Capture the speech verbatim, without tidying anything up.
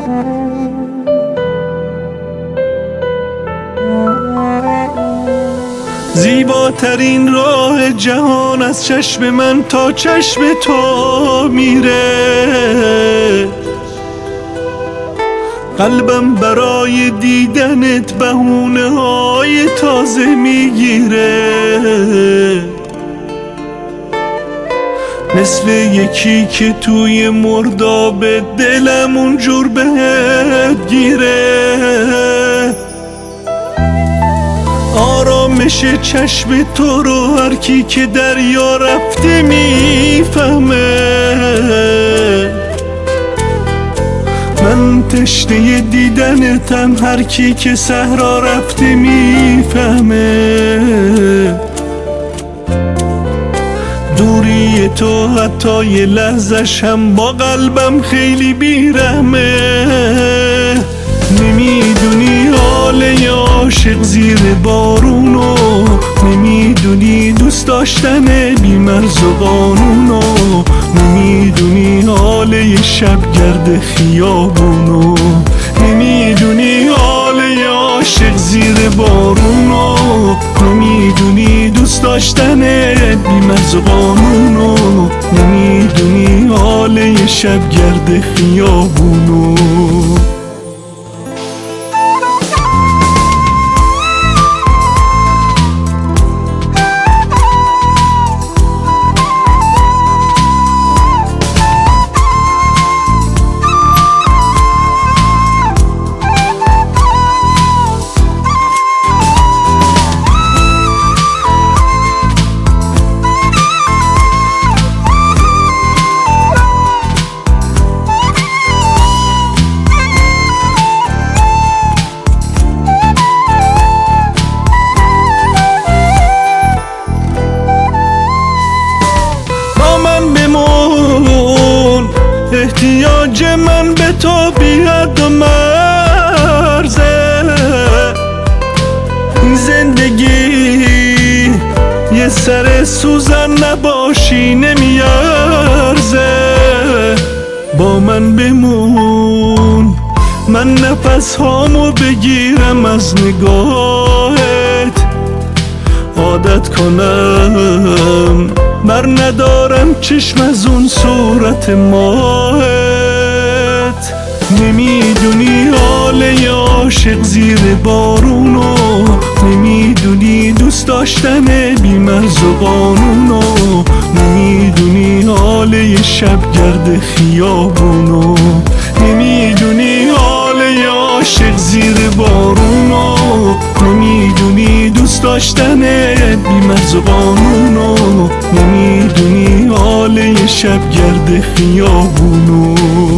زیباترین راه جهان از چشم من تا چشم تو میره، قلبم برای دیدنت بهونه های تازه میگیره، مثل یکی که توی مرداب دلم اونجور بهت گیره. آرامش چشم تو رو هر کی که دریا رفته میفهمه، من تشنه دیدنتم هر کی که صحرا رفته میفهمه. دوری تو حتی یه لحظش هم با قلبم خیلی بیرحمه. نمیدونی حال یه عاشق زیر بارونو، نمیدونی دوست داشتن بی مرز و قانونو، نمیدونی حال یه شبگرد خیابونو، نمیدونی حال یه عاشق زیر بارونو، نمیدونی دوست داشتن بی مرز و قانونو، نمیدونی حال یه شبگرد خیابونو. احتیاج من به تو بی حد و مرزه، این زندگی یه سر سوزن نباشی نمیارزه. با من بمون من نفس هامو بگیرم از نگاهت، عادت کنم بر ندارم چشم از اون صورت ماهت. نمیدونی حال یه عاشق زیر بارونو، نمیدونی دوست داشتن بی مرز و قانونو، نمیدونی حال یه شبگرد خیابونو، نمیدونی حال یه عاشق زیر بارونو، نمیدونی دوست داشتن بی مرز و قانونو، نمیدونی حال یه شبگرد خیابونو.